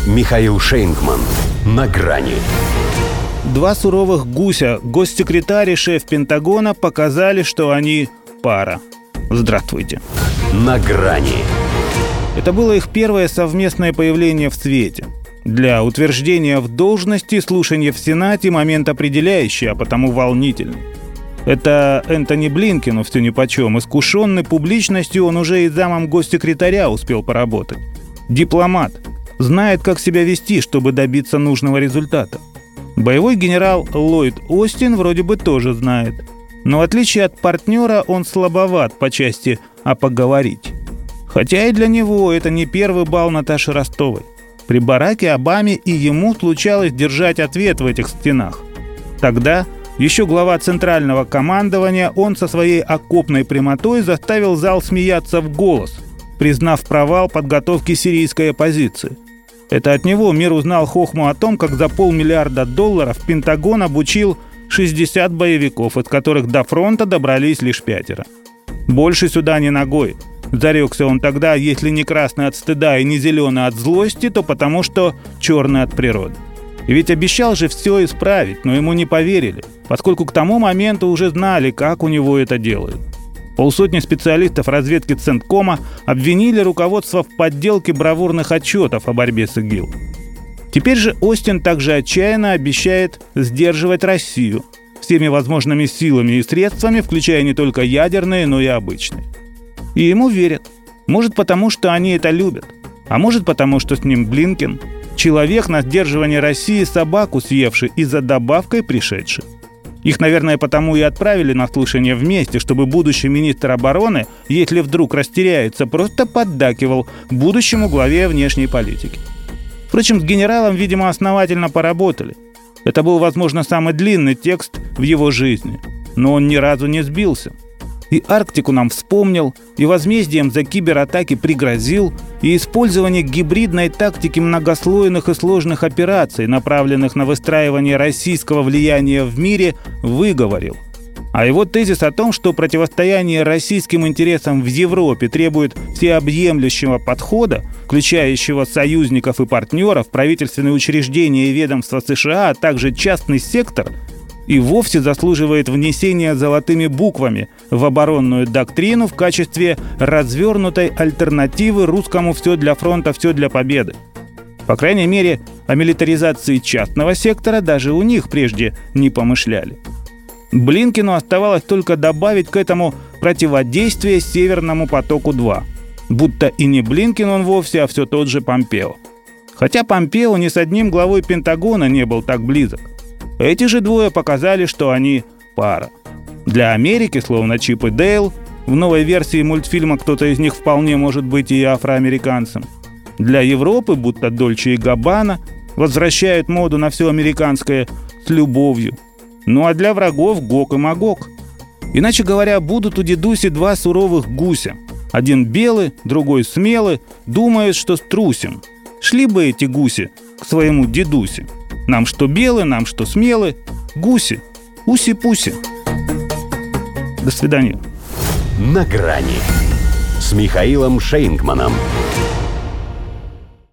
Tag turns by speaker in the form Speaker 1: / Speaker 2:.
Speaker 1: Михаил Шейнгман. На грани.
Speaker 2: Два суровых гуся, госсекретарь и шеф Пентагона, показали, что они пара. Здравствуйте.
Speaker 1: На грани.
Speaker 2: Это было их первое совместное появление в свете. Для утверждения в должности слушание в Сенате момент определяющий, а потому волнительный. Это Энтони Блинкену все нипочем. Искушенный публичностью, он уже и замом госсекретаря успел поработать. Дипломат. Знает, как себя вести, чтобы добиться нужного результата. Боевой генерал Ллойд Остин вроде бы тоже знает. Но в отличие от партнера, он слабоват по части «а поговорить». Хотя и для него это не первый бал Наташи Ростовой. При Бараке Обаме и ему случалось держать ответ в этих стенах. Тогда, еще глава Центрального командования, он со своей окопной прямотой заставил зал смеяться в голос, признав провал подготовки сирийской оппозиции. Это от него мир узнал хохму о том, как за $500 миллиона Пентагон обучил 60 боевиков, из которых до фронта добрались лишь 5. Больше сюда ни ногой. Зарекся он тогда, если не красный от стыда и не зеленый от злости, то потому что черный от природы. И ведь обещал же все исправить, но ему не поверили, поскольку к тому моменту уже знали, как у него это делают. 50 специалистов разведки Центкома обвинили руководство в подделке бравурных отчетов о борьбе с ИГИЛ. Теперь же Остин также отчаянно обещает сдерживать Россию всеми возможными силами и средствами, включая не только ядерные, но и обычные. И ему верят. Может, потому что они это любят. А может, потому что с ним Блинкен – человек, на сдерживание России собаку съевший и за добавкой пришедший. Их, наверное, потому и отправили на слушание вместе, чтобы будущий министр обороны, если вдруг растеряется, просто поддакивал будущему главе внешней политики. Впрочем, с генералом, видимо, основательно поработали. Это был, возможно, самый длинный текст в его жизни. Но он ни разу не сбился. И Арктику нам вспомнил, и возмездием за кибератаки пригрозил, и использование гибридной тактики многослойных и сложных операций, направленных на выстраивание российского влияния в мире, выговорил. А его тезис о том, что противостояние российским интересам в Европе требует всеобъемлющего подхода, включающего союзников и партнеров, правительственные учреждения и ведомства США, а также частный сектор, и вовсе заслуживает внесения золотыми буквами в оборонную доктрину в качестве развернутой альтернативы русскому «все для фронта, все для победы». По крайней мере, о милитаризации частного сектора даже у них прежде не помышляли. Блинкену оставалось только добавить к этому противодействие Северному потоку-2. Будто и не Блинкен он вовсе, а все тот же Помпео. Хотя Помпео ни с одним главой Пентагона не был так близок. Эти же двое показали, что они пара. Для Америки, словно Чип и Дейл, в новой версии мультфильма кто-то из них вполне может быть и афроамериканцем. Для Европы, будто Дольче и Габбана, возвращают моду на все американское с любовью. Ну а для врагов Гог и Магог. Иначе говоря, будут у дедуси два суровых гуся. Один белый, другой смелый, думает, что струсим. Шли бы эти гуси к своему дедусе. Нам что белый, нам что смелый. Гуси, уси-пуси. До свидания.
Speaker 1: На грани с Михаилом Шейнгманом.